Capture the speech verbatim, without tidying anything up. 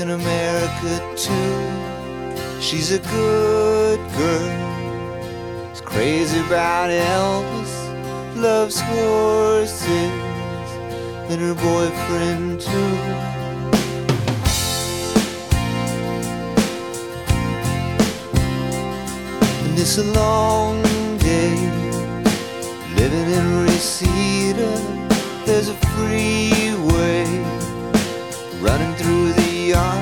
in America too. She's a good girl, she's crazy about Elvis, loves horses and her boyfriend too. And it's a long day living in Reseda. There's a